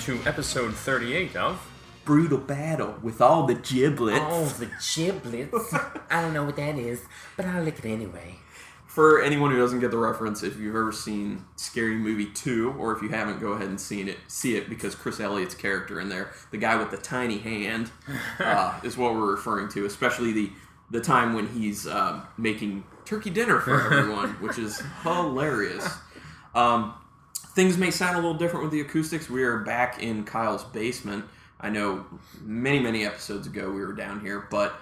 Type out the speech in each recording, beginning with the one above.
to episode 38 of Brutal Battle with all the giblets. Oh, the giblets. I don't know what that is, but I'll lick it anyway. For anyone who doesn't get the reference, if you've ever seen Scary Movie 2, or if you haven't, go ahead and see it because Chris Elliott's character in there, the guy with the tiny hand, is what we're referring to, especially the time when he's making turkey dinner for everyone, which is hilarious. Things may sound a little different with the acoustics. We are back in Kyle's basement. I know many episodes ago we were down here, but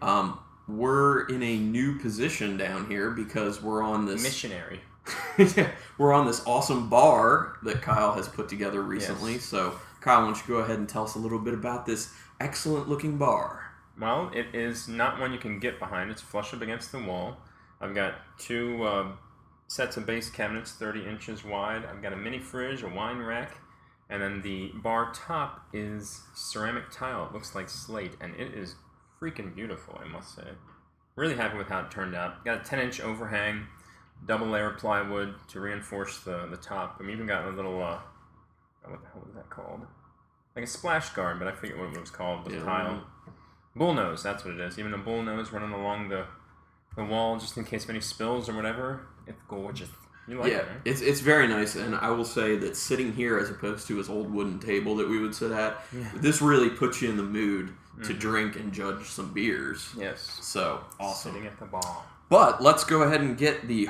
we're in a new position down here because we're on this... missionary. Yeah, we're on this awesome bar that Kyle has put together recently. Yes. So, Kyle, why don't you go ahead and tell us a little bit about this excellent-looking bar? Well, it is not one you can get behind. It's flush up against the wall. I've got two sets of base cabinets, 30 inches wide. I've got a mini fridge, a wine rack, and then the bar top is ceramic tile. It looks like slate, and it is freaking beautiful, I must say. Really happy with how it turned out. Got a 10-inch overhang, double layer plywood to reinforce the top. We even got a little, what the hell was that called? Like a splash guard, but I forget what it was called, the tile. Bullnose, that's what it is. Even a bullnose running along the wall just in case of any spills or whatever. It's gorgeous. You like it, right? It's very nice, and I will say that sitting here as opposed to his old wooden table that we would sit at, this really puts you in the mood to drink and judge some beers. Yes. So, awesome. Sitting at the bar. But let's go ahead and get the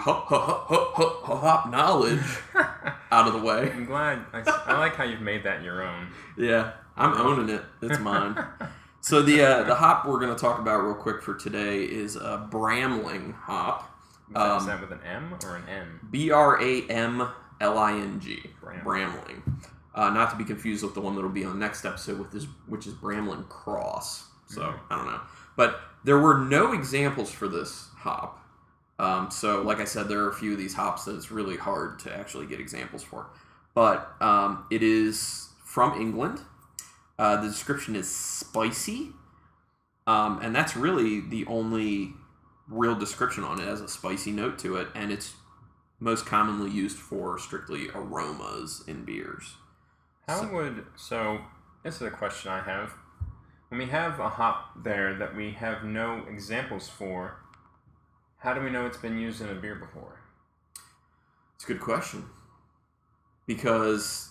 hop knowledge out of the way. I'm glad. I like how you've made that your own. Yeah, I'm owning it. It's mine. So the hop we're going to talk about real quick for today is a Bramling hop. Is that with an M or an N? Bramling. Bramling. Not to be confused with the one that will be on next episode, which is Bramling Cross. So, I don't know. But there were no examples for this hop. So, like I said, there are a few of these hops that it's really hard to actually get examples for. But it is from England. The description is spicy. And that's really the only real description on it. It has a spicy note to it, and it's most commonly used for strictly aromas in beers. So this is a question I have. When we have a hop there that we have no examples for, how do we know it's been used in a beer before? It's a good question. Because,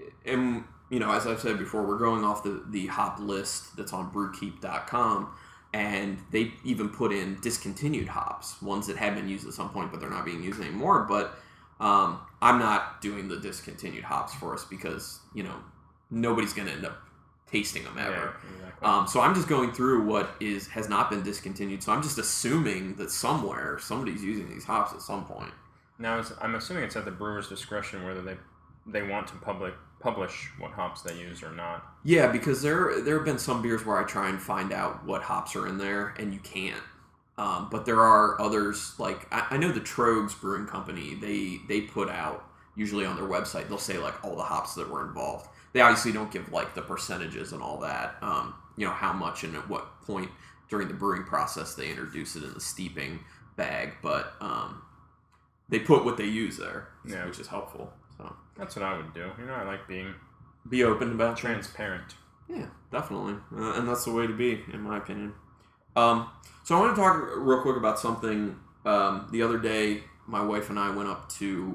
as I've said before, we're going off the hop list that's on brewkeep.com, and they even put in discontinued hops, ones that have been used at some point, but they're not being used anymore. But I'm not doing the discontinued hops for us because, nobody's going to end up tasting them ever. Yeah, exactly. So I'm just going through what has not been discontinued. So I'm just assuming that somewhere somebody's using these hops at some point. Now, I'm assuming it's at the brewer's discretion whether they want to publish what hops they use or not. Yeah, because there have been some beers where I try and find out what hops are in there, and you can't. But there are others, like, I know the Troegs Brewing Company, they put out, usually on their website, they'll say, like, all the hops that were involved. They obviously don't give, like, the percentages and all that, how much and at what point during the brewing process they introduce it in the steeping bag, but they put what they use there, which is helpful. So that's what I would do. I like be open about transparent. Yeah, definitely, and that's the way to be, in my opinion. So I want to talk real quick about something. The other day, my wife and I went up to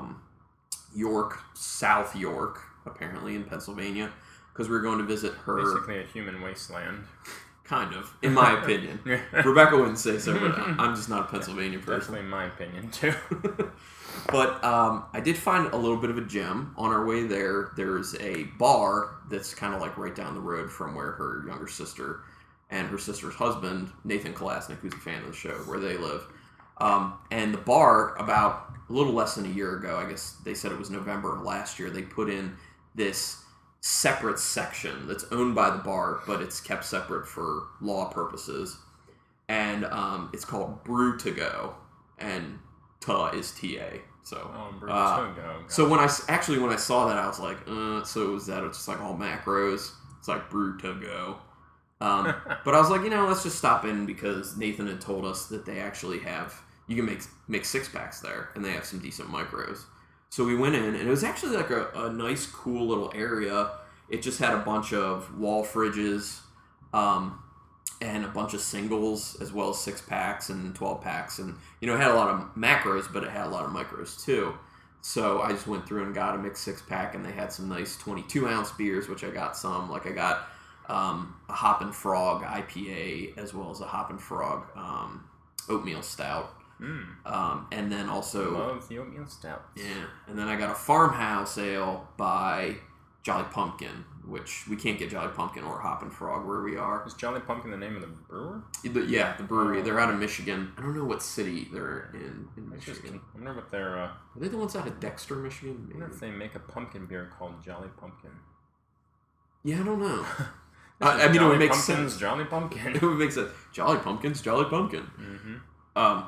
York, South York, apparently in Pennsylvania, because we were going to visit her. Basically a human wasteland. Kind of, in my opinion. Rebecca wouldn't say so, but I'm just not a Pennsylvania person. Definitely in my opinion, too. But I did find a little bit of a gem. On our way there, there's a bar that's kind of like right down the road from where her younger sister and her sister's husband, Nathan Kolasnik, who's a fan of the show, where they live. And the bar, about a little less than a year ago, I guess they said it was November of last year, they put in this separate section that's owned by the bar, but it's kept separate for law purposes. And it's called Brew To Go, and "ta" is T-A. So, Brew To Go. So when I saw that, I was like, so is that just like all macros? It's like Brew To Go. But I was like, let's just stop in because Nathan had told us that they actually have, you can make 6-packs there, and they have some decent micros. So we went in, and it was actually like a nice, cool little area. it just had a bunch of wall fridges, and a bunch of singles, as well as 6-packs and 12-packs. And, it had a lot of macros, but it had a lot of micros, too. So I just went through and got a mixed 6-pack, and they had some nice 22-ounce beers, which I got some. Like, I got a Hoppin' Frog IPA, as well as a Hoppin' Frog oatmeal stout. And then also... Love the oatmeal stout. Yeah. And then I got a Farmhouse Ale by Jolly Pumpkin, which we can't get Jolly Pumpkin or Hoppin' Frog where we are. Is Jolly Pumpkin the name of the brewer? Yeah, the brewery. They're out of Michigan. I don't know what city they're in Michigan. I wonder what they're... Are they the ones out of Dexter, Michigan? I wonder if they make a pumpkin beer called Jolly Pumpkin. Yeah, I don't know. I mean, it would make sense. Jolly Pumpkin. It would make sense. Jolly Pumpkin's Jolly Pumpkin. Mm-hmm.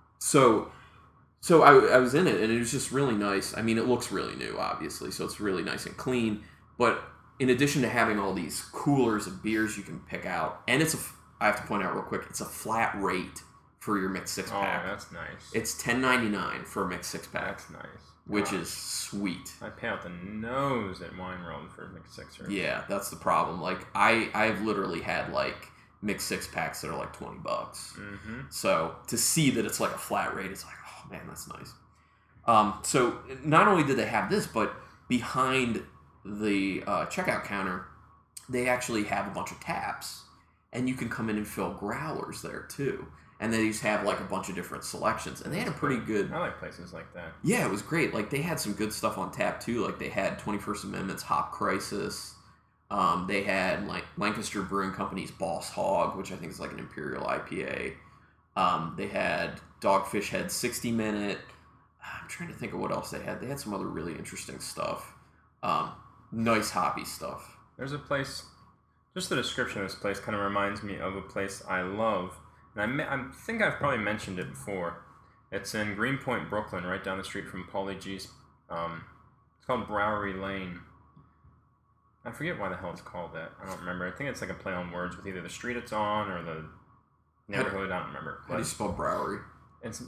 So I was in it, and it was just really nice. I mean, it looks really new, obviously, so it's really nice and clean. But in addition to having all these coolers of beers you can pick out, and I have to point out real quick, it's a flat rate for your mixed 6-pack. Oh, that's nice. It's $10.99 for a mixed 6-pack. That's nice. Which is sweet. I pay out the nose at Wine World for a mixed sixer. Yeah, that's the problem. Like, I've literally had, like, mixed 6-packs that are like $20. Mm-hmm. So to see that it's like a flat rate, it's like, oh man, that's nice. So not only did they have this, but behind the checkout counter, they actually have a bunch of taps, and you can come in and fill growlers there too. And they just have like a bunch of different selections, and they had a pretty good. I like places like that. Yeah, it was great. Like they had some good stuff on tap too. Like they had 21st Amendment's Hop Crisis. They had like Lancaster Brewing Company's Boss Hog, which I think is like an Imperial IPA. They had Dogfish Head 60 Minute. I'm trying to think of what else they had. They had some other really interesting stuff. Nice hoppy stuff. There's a place, just the description of this place kind of reminds me of a place I love. And I think I've probably mentioned it before. It's in Greenpoint, Brooklyn, right down the street from Paulie G's. It's called Browery Lane. I forget why the hell it's called that. I don't remember. I think it's like a play on words with either the street it's on or the neighborhood. I don't remember. How do you spell Browery? It's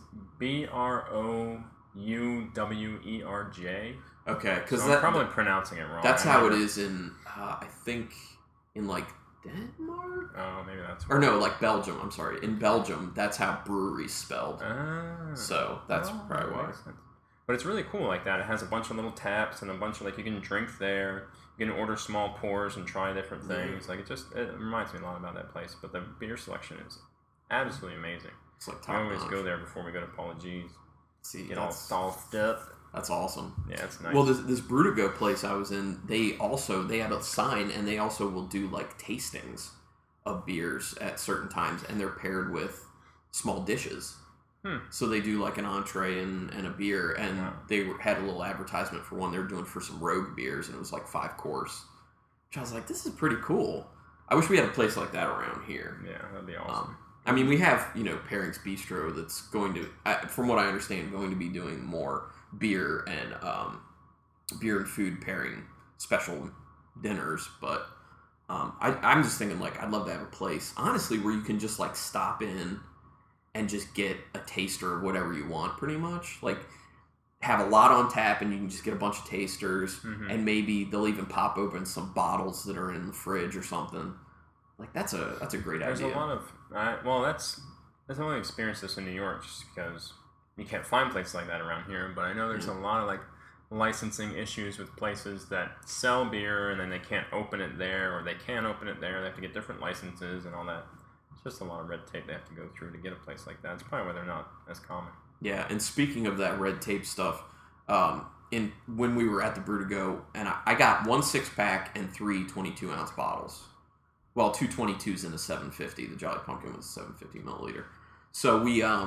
Brouwerj. Okay, because I'm probably pronouncing it wrong. That's how it is in, I think, in like Denmark? Oh, maybe that's or no, like Belgium. I'm sorry. In Belgium, that's how brewery's spelled. So that's probably why. But it's really cool like that. It has a bunch of little taps and a bunch of like you can drink there. You can order small pours and try different things. Like it reminds me a lot about that place. But the beer selection is absolutely amazing. It's like I always go there before we go to Paula G's. See, get all sauced up. That's awesome. Yeah, it's nice. Well, this Brew to Go place I was in, they had a sign, and they also will do like tastings of beers at certain times, and they're paired with small dishes. So they do like an entree and a beer, and they had a little advertisement for one they were doing for some Rogue beers, and it was like 5 course. Which I was like, this is pretty cool. I wish we had a place like that around here. Yeah, that'd be awesome. I mean, we have, Pairings Bistro that's going to, from what I understand, going to be doing more beer and food pairing special dinners, but I'm just thinking, like, I'd love to have a place, honestly, where you can just, like, stop in and just get a taster of whatever you want, pretty much. Like, have a lot on tap, and you can just get a bunch of tasters, and maybe they'll even pop open some bottles that are in the fridge or something. Like, that's a great idea. There's a lot of... I've only experienced this in New York just because you can't find places like that around here, but I know there's a lot of, like, licensing issues with places that sell beer and then they can't open it there, or they can open it there. They have to get different licenses and all that. It's just a lot of red tape they have to go through to get a place like that. It's probably why they're not as common. Yeah, and speaking of that red tape stuff, when we were at the Brew to Go, and I got 1 6-pack and 3 22-ounce bottles. Well, 2 22s and a 750. The Jolly Pumpkin was 750 milliliter. So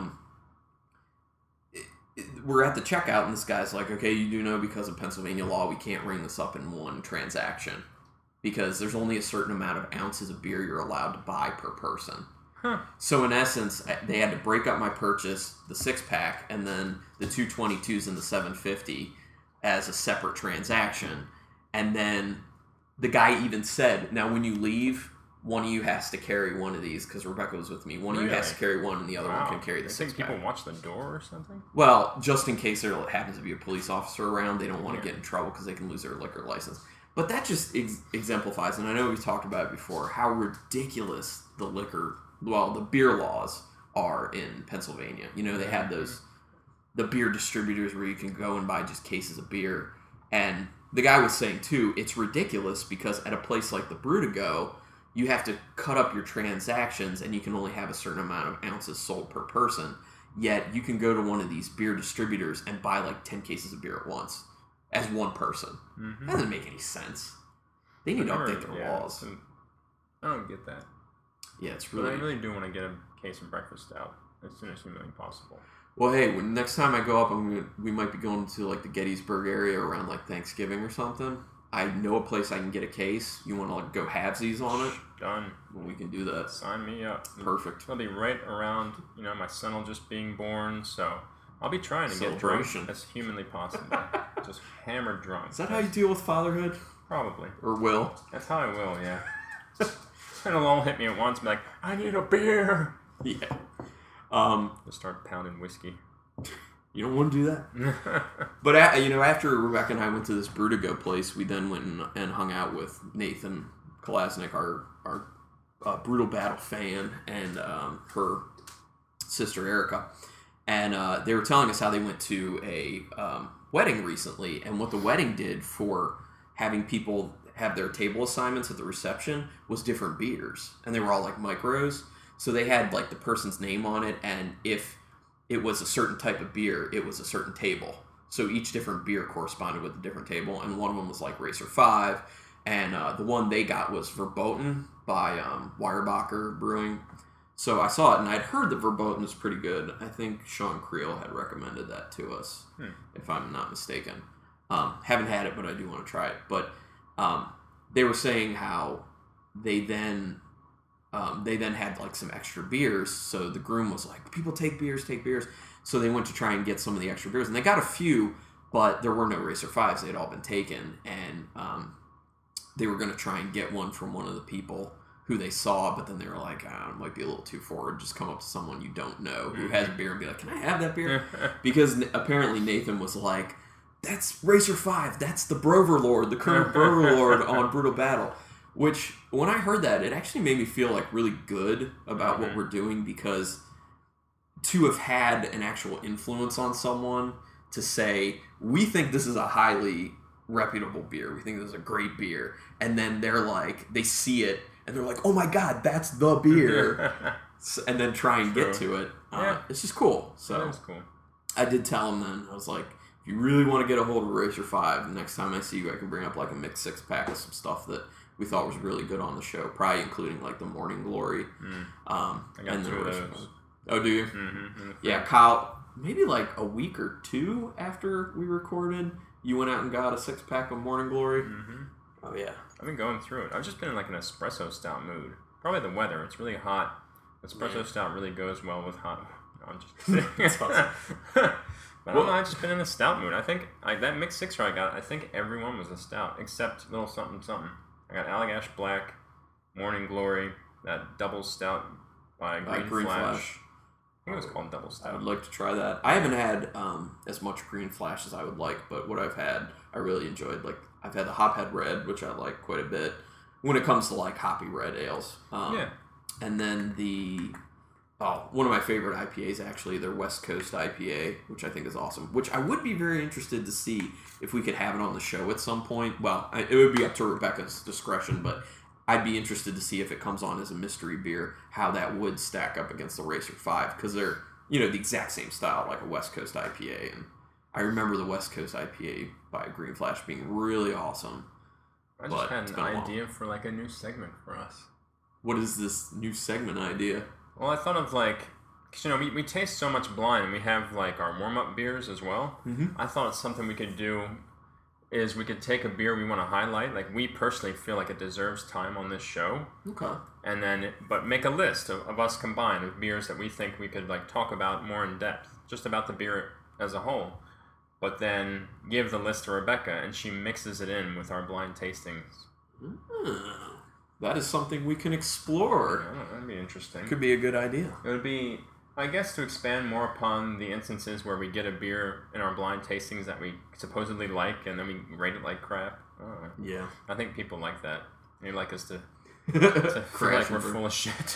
we're at the checkout, and this guy's like, okay, you do know because of Pennsylvania law, we can't ring this up in one transaction because there's only a certain amount of ounces of beer you're allowed to buy per person. So in essence, they had to break up my purchase, the 6-pack, and then the 2 22s and the 750 as a separate transaction. And then the guy even said, now when you leave, one of you has to carry one of these, because Rebecca was with me. One of you has to carry one, and the other one can carry the 6-pack. You think people watch the door or something? Well, just in case there happens to be a police officer around, they don't want to get in trouble because they can lose their liquor license. But that just exemplifies, and I know we've talked about it before, how ridiculous the beer laws are in Pennsylvania. You know, they have the beer distributors where you can go and buy just cases of beer. And the guy was saying, too, it's ridiculous because at a place like the Brew to Go, you have to cut up your transactions and you can only have a certain amount of ounces sold per person. Yet you can go to one of these beer distributors and buy like 10 cases of beer at once as one person. Mm-hmm. That doesn't make any sense. They need to update their laws. I don't get that. Yeah, it's really... But I really do want to get a case of breakfast stout as soon as humanly possible. Well, hey, next time I go up, we might be going to like the Gettysburg area around like Thanksgiving or something. I know a place I can get a case. You want to like go halvesies on it? Done. Well, we can do that. Sign me up. Perfect. It'll be right around, my son will just being born, so I'll be trying to get drunk as humanly possible. Just hammered drunk. Is that how you deal with fatherhood? Probably. Or will? That's how I will, yeah. And it'll all hit me at once and be like, I need a beer! Yeah. Just start pounding whiskey. You don't want to do that. But after Rebecca and I went to this Brew to Go place, we then went and hung out with Nathan Kolasnik, our Brutal Battle fan, and her sister Erica, and they were telling us how they went to a wedding recently, and what the wedding did for having people have their table assignments at the reception was different beers, and they were all like micros, so they had like the person's name on it, and if it was a certain type of beer, it was a certain table. So each different beer corresponded with a different table, and one of them was like Racer 5, and the one they got was Verboten by Weyerbacher Brewing. So I saw it, and I'd heard that Verboten was pretty good. I think Sean Creel had recommended that to us, if I'm not mistaken. Haven't had it, but I do want to try it. But they were saying how they then had like some extra beers. So the groom was like, people take beers. So they went to try and get some of the extra beers, and they got a few, but there were no Racer 5s. They had all been taken, and they were going to try and get one from one of the people who they saw, but then they were like, it might be a little too forward. Just come up to someone you don't know who has a beer and be like, can I have that beer? Because apparently Nathan was like, that's Racer 5. That's the Brover Lord, the current Brover Lord on Brutal Battle. Which, when I heard that, it actually made me feel like really good about what we're doing, because to have had an actual influence on someone to say, we think this is a highly reputable beer, we think this is a great beer, and then they're like, they see it, and they're like, oh my god, that's the beer, and then try and get to it. It's just cool. So that is cool. I did tell him then, I was like, if you really want to get a hold of Racer 5, the next time I see you, I can bring up like a mixed 6-pack of some stuff that we thought was really good on the show, probably including like the Morning Glory. I got and 2 of those. Oh, do you? Mm-hmm. Yeah, Kyle, maybe like a week or 2 after we recorded, you went out and got a 6-pack of Morning Glory. Mm-hmm. Oh, yeah. I've been going through it. I've just been in like an espresso stout mood. Probably the weather. It's really hot. Espresso stout really goes well with hot. No, I'm just kidding. That's awesome. But I don't know, I've just been in a stout mood. I think that mixed 6er I got, I think everyone was a stout, except little something something. I got Allagash Black, Morning Glory, that double stout by Green Flash. I think it was called double stout. I would like to try that. I haven't had as much Green Flash as I would like, but what I've had, I really enjoyed. Like, I've had the Hophead Red, which I like quite a bit when it comes to like hoppy red ales. And then one of my favorite IPAs, actually, their West Coast IPA, which I think is awesome, which I would be very interested to see if we could have it on the show at some point. Well, it would be up to Rebecca's discretion, but I'd be interested to see if it comes on as a mystery beer, how that would stack up against the Racer 5, because they're, the exact same style, like a West Coast IPA. And I remember the West Coast IPA by Green Flash being really awesome. I just had an idea for like a new segment for us. What is this new segment idea? Well, I thought of like, cause, we taste so much blind, and we have like our warm-up beers as well. Mm-hmm. I thought something we could do is we could take a beer we want to highlight, like we personally feel like it deserves time on this show. Okay. And then, but make a list of us combined of beers that we think we could like talk about more in depth, just about the beer as a whole. But then give the list to Rebecca, and she mixes it in with our blind tastings. That is something we can explore. Yeah, that'd be interesting. Could be a good idea. It would be I guess to expand more upon the instances where we get a beer in our blind tastings that we supposedly like, and then we rate it like crap. Oh, Yeah. I think people like that. They like us to feel like we're full of shit.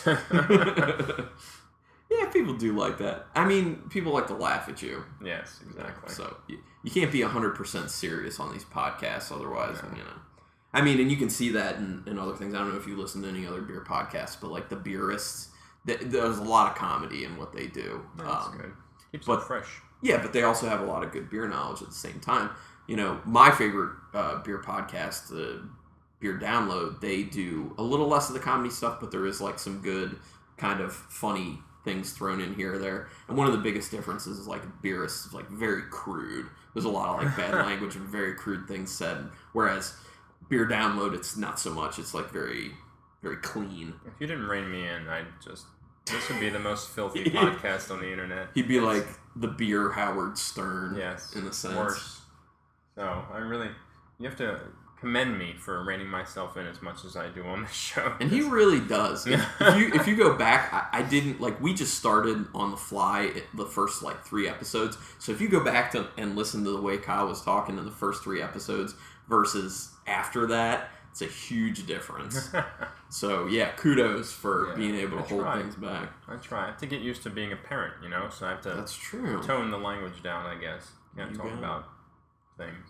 Yeah, people do like that. I mean, people like to laugh at you. Yes, exactly. So you can't be 100% serious on these podcasts, otherwise, you know. I mean, and you can see that in other things. I don't know if you listen to any other beer podcasts, but like the Beerists, there's a lot of comedy in what they do. That's good. Keeps it fresh. Yeah, but they also have a lot of good beer knowledge at the same time. You know, my favorite beer podcast, Beer Download, they do a little less of the comedy stuff, but there is like some good kind of funny things thrown in here or there. And one of the biggest differences is like Beerists is like very crude. There's a lot of like bad language and very crude things said, whereas Beer Download, it's not so much. It's like very, very clean. If you didn't rein me in, this would be the most filthy podcast on the internet. He'd be like the beer Howard Stern, yes, in a sense. Worse. So you have to commend me for reining myself in as much as I do on this show. And he really does. If you go back, I didn't, like, we just started on the fly the first, like, 3 episodes. So if you go back and listen to the way Kyle was talking in the first 3 episodes versus after that, it's a huge difference. So, yeah, kudos for being able to hold things back. I try. I have to get used to being a parent, you know, so I have to That's true. tone the language down, I guess. Can't talk about things.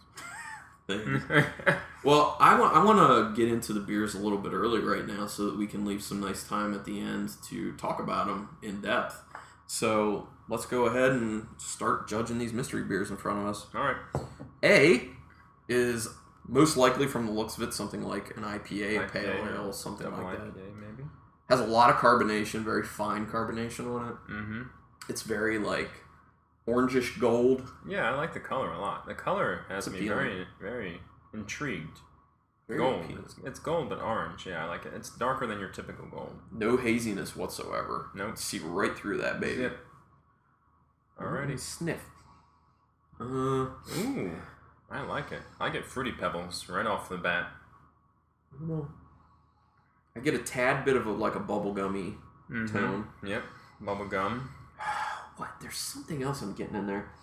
Well, I want to get into the beers a little bit early right now so that we can leave some nice time at the end to talk about them in depth. So let's go ahead and start judging these mystery beers in front of us. All right. A is most likely, from the looks of it, something like an IPA, a pale ale, something like IPA, that. maybe. Has a lot of carbonation, very fine carbonation on it. Mm-hmm. It's very like orangish gold. Yeah, I like the color a lot. The color has me very, very intrigued. Very gold. appealing. It's gold, but orange. Yeah, I like it. It's darker than your typical gold. No haziness whatsoever. Nope. See right through that baby. Yep. Alrighty. Sniff. Ooh, I like it. I get Fruity Pebbles right off the bat. I don't know. I get a tad bit of a bubblegummy tone. Yep. Bubble gum. What? There's something else I'm getting in there.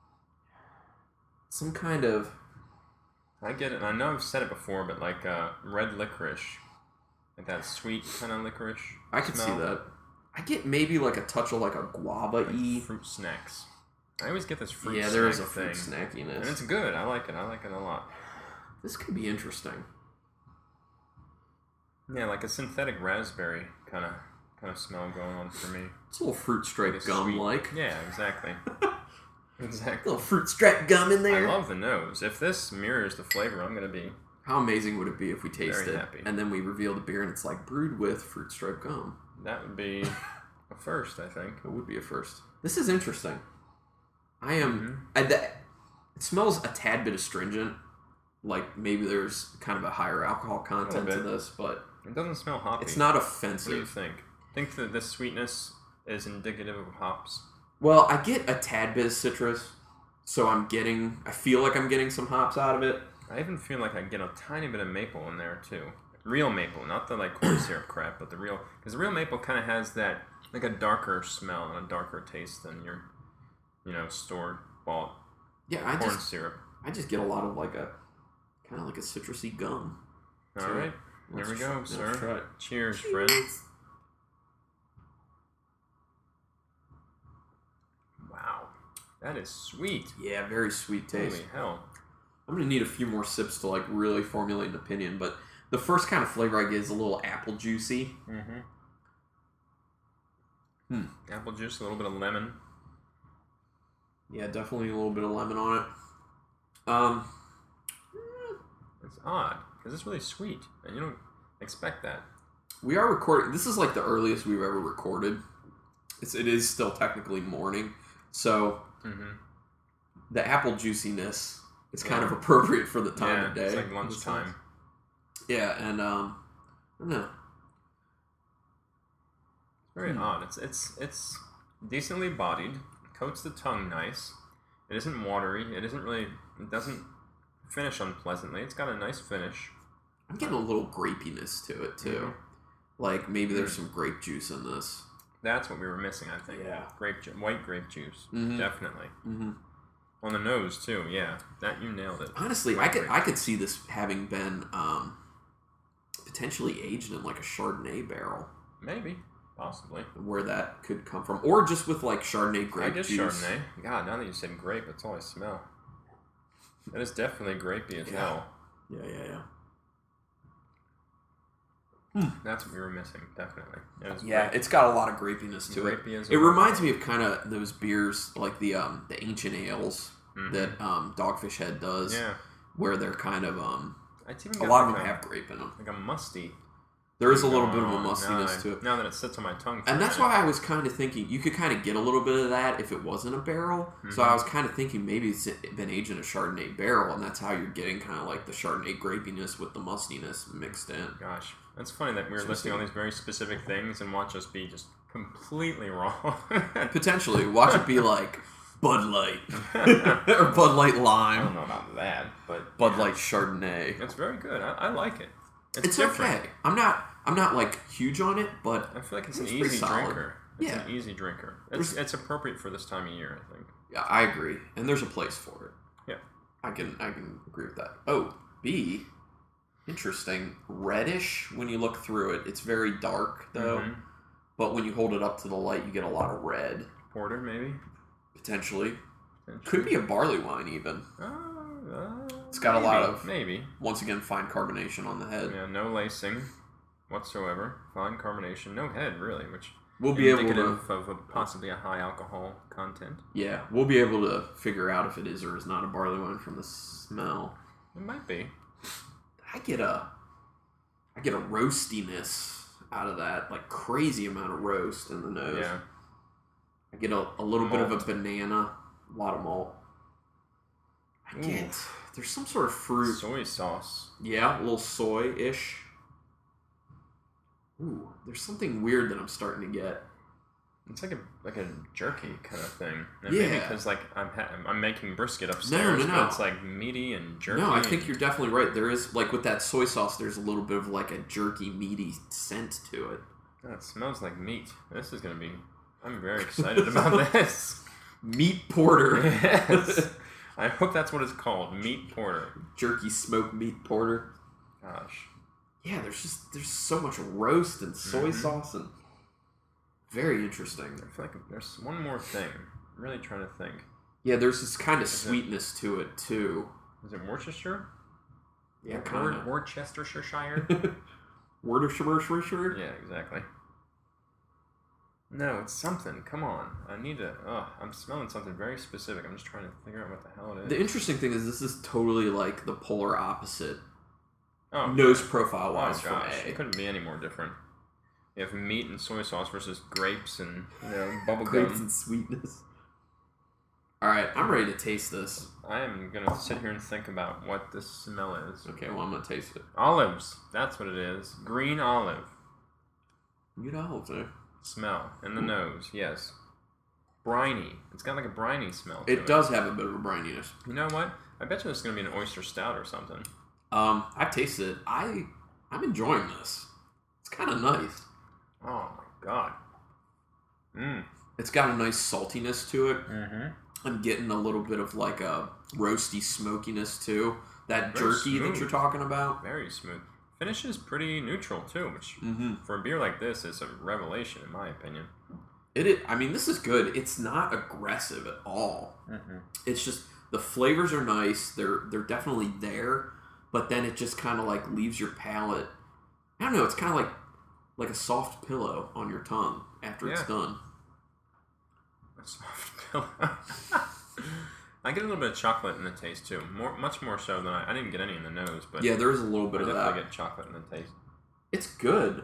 Some kind of... I get it, and I know I've said it before, but like red licorice. Like that sweet kind of licorice I could see that. I get maybe like a touch of like a guava-y. Fruit snacks. I always get this fruit snack. Yeah, there is a fruit snackiness. And it's good. I like it. I like it a lot. This could be interesting. Yeah, like a synthetic raspberry kind of smell going on for me. It's a little fruit stripe gum-like. Yeah, exactly. Exactly. A little fruit stripe gum in there. I love the nose. If this mirrors the flavor, I'm going to be... How amazing would it be if we tasted happy. And then we reveal the beer and it's like brewed with fruit stripe gum? That would be a first, I think. It would be a first. This is interesting. I am... it smells a tad bit astringent. Like maybe there's kind of a higher alcohol content to this, but... It doesn't smell hoppy. It's not offensive. What do you think? Think that this sweetness is indicative of hops? Well, I get a tad bit of citrus, so I feel like I'm getting some hops out of it. I even feel like I get a tiny bit of maple in there, too. Real maple, not the, like, corn syrup crap, but the real... Because the real maple kind of has that, like, a darker smell and a darker taste than your, store-bought corn syrup. I just get a lot of, like, a... kind of like a citrusy gum. All right. Here we go, sir. Cheers, friends. Wow. That is sweet. Yeah, very sweet taste. Holy hell. I'm going to need a few more sips to, like, really formulate an opinion, but the first kind of flavor I get is a little apple juicy. Apple juice, a little bit of lemon. Yeah, definitely a little bit of lemon on it. It's odd, because it's really sweet, and you don't expect that. We are recording... This is, like, the earliest we've ever recorded. It is still technically morning, so the apple juiciness is kind of appropriate for the time of day. It's like lunchtime. Yeah, and I don't know. It's very odd. It's decently bodied. Coats the tongue nice. It isn't watery. It doesn't finish unpleasantly. It's got a nice finish. I'm getting a little grapiness to it too. Like maybe there's some grape juice in this. That's what we were missing, I think. Yeah. White grape juice. Mhm. Definitely. Mm-hmm. On the nose, too. Yeah. That, you nailed it. Honestly, White I grape. could see this having been potentially aged in like a Chardonnay barrel, Maybe. Possibly. where that could come from, or just with like Chardonnay grape I guess juice. Chardonnay. God, now that you said grape, that's all I smell. That is definitely grapey as Yeah. hell. Yeah. That's what we were missing, definitely. It was Yeah, it's got a lot of grapiness to it. grapey as It well. reminds me of kind of those beers, like the ancient ales Mhm. that Dogfish Head does, Yeah. where they're kind of It's even a got lot of like them have grape in them. like a musty. There is a little bit of a going on. mustiness to it. Now that it sits on my tongue. for And a that's minute. why I was kind of thinking you could kind of get a little bit of that if it wasn't a barrel. So I was kind of thinking maybe it's been aged in a Chardonnay barrel, and that's how you're getting kind of like the Chardonnay grapiness with the mustiness mixed in. Gosh, that's funny that we're listing all these very specific things and watch us be just completely wrong. Potentially, watch it be like Bud Light or Bud Light I don't Lime, know about that, but Bud yeah, Light Chardonnay. It's very good. I like it. It's different. okay. I'm not like huge on it, but I feel like it's an It's pretty easy solid. drinker. It's Yeah. an easy drinker. There's- It's appropriate for this time of year, I think. yeah, I agree. And there's a place for it. Yeah. I can agree with that. Oh, B. Interesting. Reddish when you look through it. It's very dark though. Mhm. But when you hold it up to the light, you get a lot of red. Porter, maybe. Potentially. Could be a barley wine even. It's got a lot of- maybe. Once again, fine carbonation on the head. Yeah, no lacing whatsoever. Fine carbonation, no head really, which We'll be able indicative to. of possibly a high alcohol content. Yeah, we'll be able to figure out if it is or is not a barley wine from the smell. It might be. I get a roastiness out of that, like crazy amount of roast in the nose. Yeah. I get a little bit of a Malt. banana, a lot of malt. I get there's some sort of fruit. Soy sauce. Yeah, a little soy-ish. Ooh, there's something weird that I'm starting to get. It's like a jerky kind of thing. And Yeah. maybe because like I'm making brisket upstairs, No. but it's like meaty and jerky. No, I think you're definitely right. There is, like with that soy sauce, there's a little bit of like a jerky, meaty scent to it. Oh, it smells like meat. This is gonna be. I'm very excited about this. Meat porter. Yes. I hope that's what it's called. Meat porter. Jerky smoked meat porter. Gosh. Yeah, there's so much roast and soy sauce and very interesting. I feel like there's one more thing. I'm really trying to think. Yeah, there's this kind of Is it- sweetness to it too. Is it Worcestershire? Yeah, kind of. Worcestershire? Worcestershire. Yeah, exactly. No, it's something. Come on. I need to. I'm smelling something very specific. I'm just trying to figure out what the hell it is. The interesting thing is this is totally like the polar opposite Oh, nose profile oh wise from gosh. A. It couldn't be any more different. You have meat and soy sauce versus grapes and bubble Grapes gum. and sweetness. All right, I'm ready to taste this. I am gonna sit here and think about what this smell is. Okay, well I'm gonna taste it. Olives. That's what it is. Green olive. You know, Smell in the nose. Yes. Briny. It's got like a briny smell to it. it does have a bit of a brininess. You know what? I bet you this is gonna be an oyster stout or something. I've tasted it. I'm enjoying this. It's kind of nice. Oh my god. It's got a nice saltiness to it. Mm-hmm. I'm getting a little bit of like a roasty smokiness too. That Very jerky that smooth. you're talking about. Very smooth. Finish is pretty neutral too, which Mm-hmm. for a beer like this is a revelation in my opinion. I mean, this is good. It's not aggressive at all. Mm-hmm. It's just the flavors are nice. They're definitely there, but then it just kind of like leaves your palate. I don't know. It's kind of like a soft pillow on your tongue after it's Yeah. done. A soft pillow. I get a little bit of chocolate in the taste too. Much more so than I didn't get any in the nose, but Yeah, there's a little I bit of definitely that. get chocolate in the taste. It's good.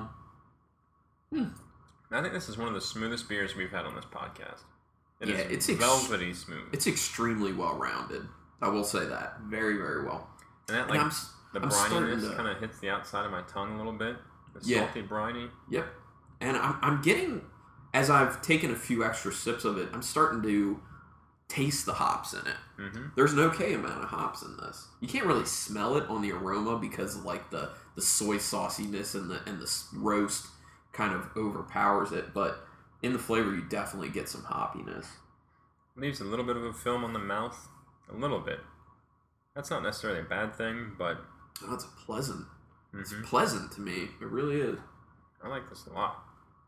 I think this is one of the smoothest beers we've had on this podcast. It Yeah, is it's velvety smooth. It's extremely well rounded. I will say that very, very well. And that And like I'm the starting brininess to- kind of hits the outside of my tongue a little bit. The Yeah. salty briny. Yep. And I'm getting, as I've taken a few extra sips of it, I'm starting to taste the hops in it. Mm-hmm. There's an okay amount of hops in this. You can't really smell it on the aroma because of like the soy sauciness and the roast, kind of overpowers it, but in the flavor you definitely get some hoppiness. Leaves a little bit of a film on the mouth. A little bit. That's not necessarily a bad thing, but... Oh, it's pleasant. It's pleasant to me. It really is. I like this a lot.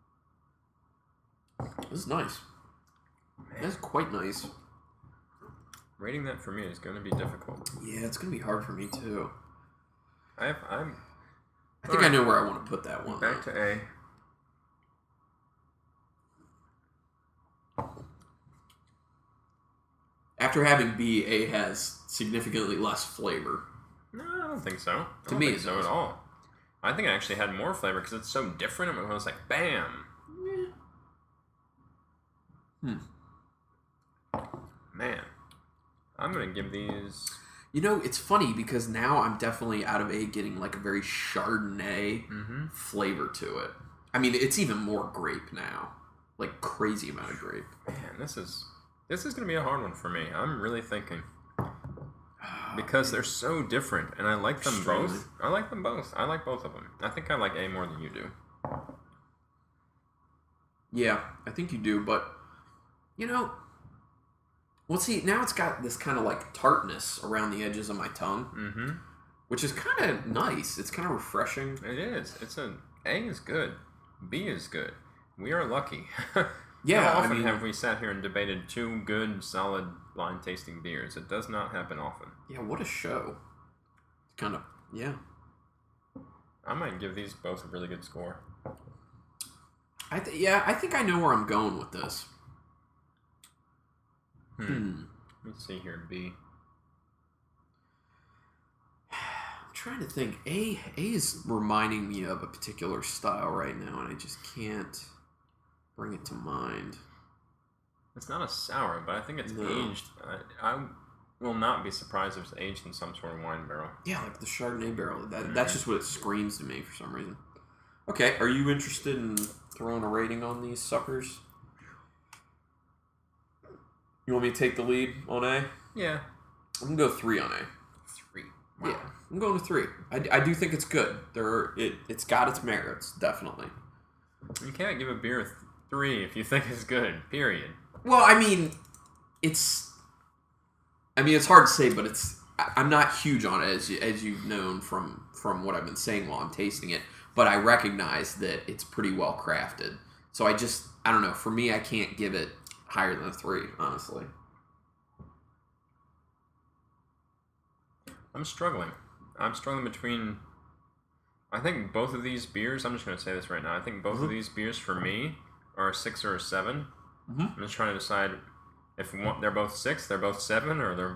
This is nice. That's quite nice. Rating that for me is going to be difficult. Yeah, it's going to be hard for me, too. I think I know where I want to put that one. Back to A. After having B, A has significantly less flavor. No, I don't think so. To me, it so at all. I think it actually had more flavor because it's so different. It was like, bam. Man. I'm going to give these... You know, it's funny because now I'm definitely out of A getting like a very Chardonnay flavor to it. I mean, it's even more grape now. Like, crazy amount of grape. Man, this is going to be a hard one for me. I'm really thinking. Because they're so different, and I like them both. I like them both. I like both of them. I think I like A more than you do. Yeah, I think you do, but, you know... Well, see, now it's got this kind of like tartness around the edges of my tongue, which is kind of nice. It's kind of refreshing. It is. A is good. B is good. We are lucky. Yeah, How often have we sat here and debated two good, solid, blind tasting beers? It does not happen often. Yeah, what a show. Kind of, yeah. I might give these both a really good score. I think I know where I'm going with this. Let me see here, B. I'm trying to think. A is reminding me of a particular style right now, and I just can't bring it to mind. It's not a sour, but I think it's aged. I will not be surprised if it's aged in some sort of wine barrel. Yeah, like the Chardonnay barrel. That's just what it screams to me for some reason. Okay, are you interested in throwing a rating on these suckers? You want me to take the lead on A? Yeah. I'm going to go 3 on A. 3. Wow. Yeah, I'm going to 3. I do think it's good. It's got its merits, definitely. You can't give a beer a 3 if you think it's good, period. Well, I mean, it's hard to say, but I'm not huge on it, as you've known from what I've been saying while I'm tasting it, but I recognize that it's pretty well crafted. So I don't know, for me, I can't give it higher than a 3, honestly. I'm struggling between... I think both of these beers... I'm just going to say this right now. I think both of these beers, for me, are a 6 or a 7. I'm just trying to decide if they're both 6, they're both 7, or they're,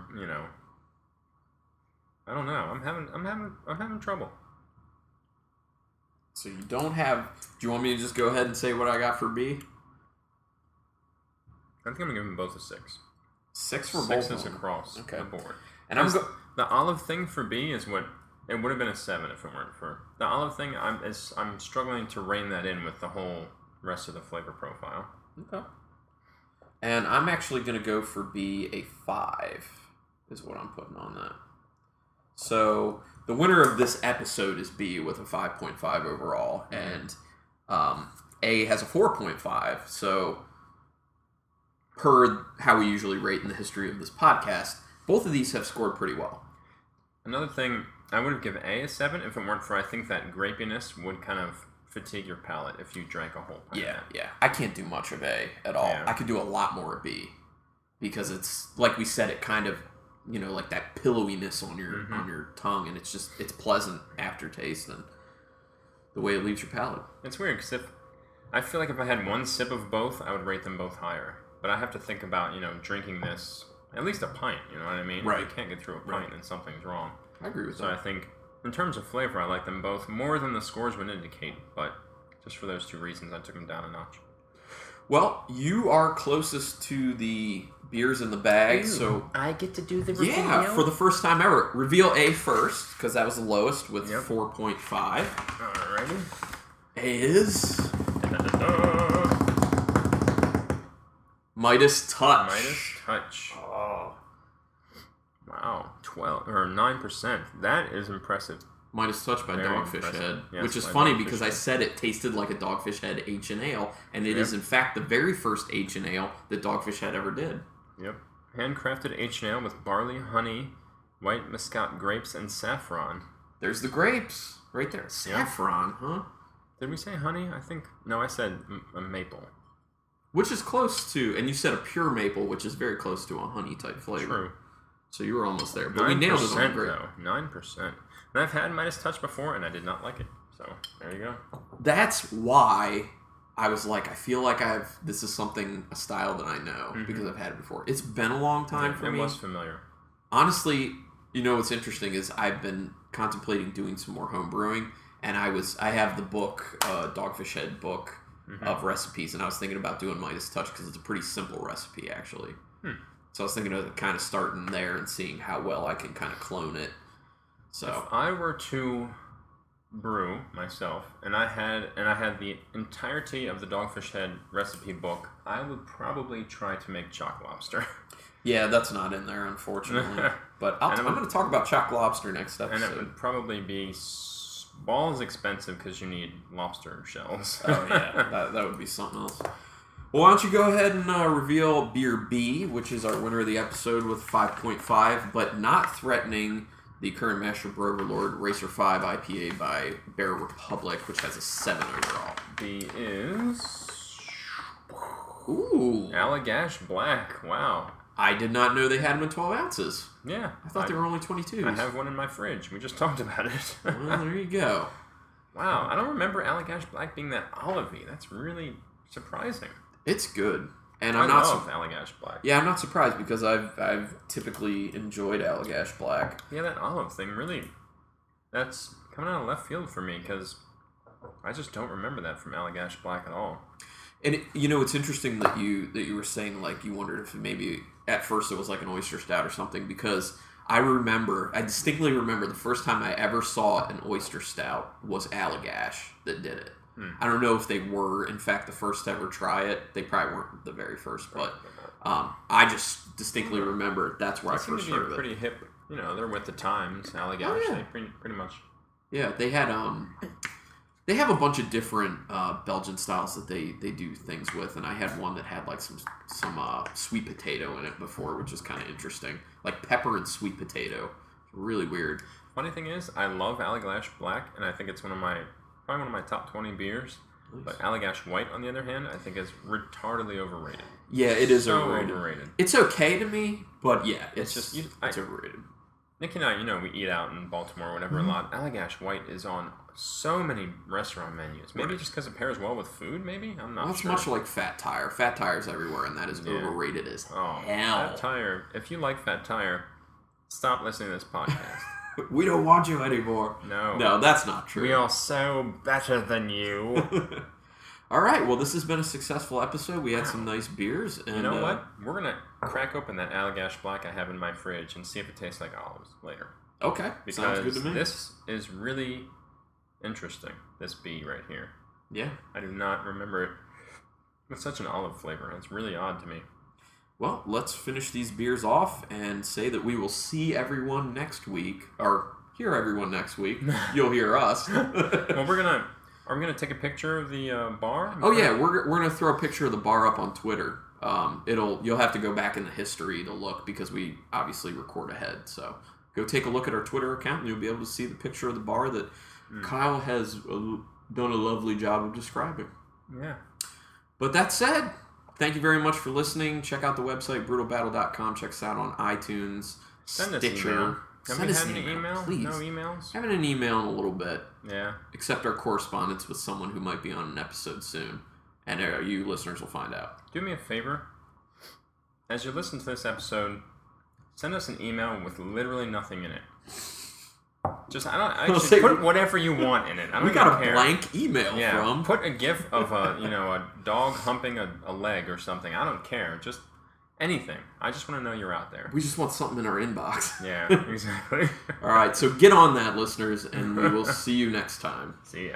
I don't know. I'm having trouble. So you don't have... Do you want me to just go ahead and say what I got for B? I think I'm going to give them both a 6. 6 for both 6 of is them. across Okay. the board. And the olive thing for B is what... It would have been a 7 if it weren't for... The olive thing, I'm struggling to rein that in with the whole rest of the flavor profile. Okay. And I'm actually going to go for B a 5, is what I'm putting on that. So the winner of this episode is B with a 5.5 overall, and A has a 4.5. So per how we usually rate in the history of this podcast, both of these have scored pretty well. Another thing, I would have given A a 7 if it weren't for, I think that grapiness would kind of fatigue your palate if you drank a whole pint of that. Yeah. I can't do much of A at all. Yeah. I could do a lot more of B because it's, like we said, it kind of, like that pillowiness on your tongue, and it's pleasant aftertaste and the way it leaves your palate. It's weird because I feel like if I had one sip of both, I would rate them both higher. But I have to think about, drinking this, at least a pint, you know what I mean? Right. If you can't get through a pint, then something's wrong. I agree with So that. I think, in terms of flavor, I like them both more than the scores would indicate, but just for those 2 reasons, I took them down a notch. Well, you are closest to the beers in the bag, so... I get to do the reveal? Yeah, for the first time ever. Reveal A first, because that was the lowest with Yep. 4.5. Alrighty. A is... Midas Touch. Midas Touch. Oh. Wow, 9%. That is impressive. Midas Touch by Very Dogfish impressive. Head, Yes, which is by funny Dogfish because I Head. said it tasted like a Dogfish Head H&Ale, ale, and it Yep. is in fact the very first H&Ale ale that Dogfish Head ever did. Yep. Handcrafted H&Ale with barley, honey, white muscat grapes, and saffron. There's the grapes right there. Saffron, huh? Did we say honey? No, I said maple. Which is close to, and you said a pure maple, which is very close to a honey type flavor. True. So you were almost there, but we nailed it on the grape. Though. 9%. And I've had Midas Touch before, and I did not like it. So there you go. That's why I was like, I feel like this is a style that I know because I've had it before. It's been a long time for me. It was familiar. Honestly, you know what's interesting is I've been contemplating doing some more home brewing, and I have the book, Dogfish Head book of recipes, and I was thinking about doing Midas Touch because it's a pretty simple recipe actually. So I was thinking of kind of starting there and seeing how well I can kind of clone it. So If I were to brew myself, and I had the entirety of the Dogfish Head recipe book, I would probably try to make choc lobster. yeah, that's not in there unfortunately. But I'm going to talk about choc lobster next episode. And it would probably be balls expensive because you need lobster shells. Oh yeah, that would be something else. Well, why don't you go ahead and reveal beer B, which is our winner of the episode with 5.5, but not threatening the current Master Overlord Racer 5 IPA by Bear Republic, which has a 7 overall. B is Ooh. Allagash Black. Wow. I did not know they had them in 12 ounces. Yeah. I thought they were only 22s. I have one in my fridge. We just talked about it. Well, there you go. Wow. I don't remember Allagash Black being that olivey. That's really surprising. It's good. And I I'm not love Allagash Black. Yeah, I'm not surprised because I've typically enjoyed Allagash Black. Yeah, that olive thing really, that's coming out of left field for me because I just don't remember that from Allagash Black at all. And it's interesting that you were saying like you wondered if maybe at first it was like an oyster stout or something, because I distinctly remember the first time I ever saw an oyster stout was Allagash that did it. I don't know if they were, in fact, the first to ever try it. They probably weren't the very first, but I just distinctly remember that's where I first heard of it. Pretty hip, they're with the times. Allagash, Oh, yeah. they pretty much. Yeah, they had they have a bunch of different Belgian styles that they do things with, and I had one that had like some sweet potato in it before, which is kind of interesting, like pepper and sweet potato. Really weird. Funny thing is, I love Allagash Black, and I think it's probably one of my top 20 beers. Nice. But Allagash White, on the other hand, I think is retardedly overrated. Yeah, it is So overrated. It's okay to me, but yeah, it's just it's overrated. Nicky and I, we eat out in Baltimore or whatever a lot. Allagash White is on so many restaurant menus. Maybe just because it pairs well with food, maybe? I'm not It's sure. much like Fat Tire. Fat Tire's everywhere, and that is overrated as Oh, hell. Fat Tire. If you like Fat Tire, stop listening to this podcast. We don't want you anymore. No, that's not true. We are so better than you. All right, well, this has been a successful episode. We had some nice beers. And, You know what? We're going to crack open that Allagash Black I have in my fridge and see if it tastes like olives later. Okay, sounds good to me. This is really interesting, this bee right here. Yeah. I do not remember it with such an olive flavor. It's really odd to me. Well, let's finish these beers off and say that we will see everyone next week, or hear everyone next week. You'll hear us. Well, are we gonna take a picture of the bar? Oh yeah, we're gonna throw a picture of the bar up on Twitter. You'll have to go back in the history to look because we obviously record ahead. So go take a look at our Twitter account and you'll be able to see the picture of the bar that Kyle has done a lovely job of describing. Yeah. But that said, thank you very much for listening. Check out the website brutalbattle.com. Check us out on iTunes, Send us Stitcher. email. Have Send we us had an any email? please. No emails? Having an email in a little bit. Yeah. Except our correspondence with someone who might be on an episode soon. And you listeners will find out. Do me a favor. As you listen to this episode, send us an email with literally nothing in it. Put whatever you want in it. I don't We got a care. blank email from. Put a gif of a dog humping a leg or something. I don't care. Just anything. I just want to know you're out there. We just want something in our inbox. Yeah, exactly. All right, so get on that, listeners, and we will see you next time. See ya.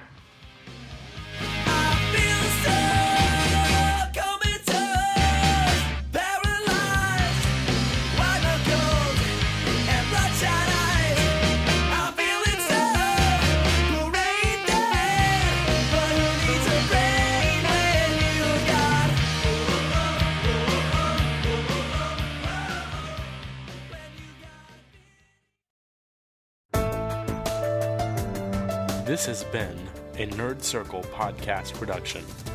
Bloodshot eyes. I'm feeling so This has been a Nerd Circle podcast production.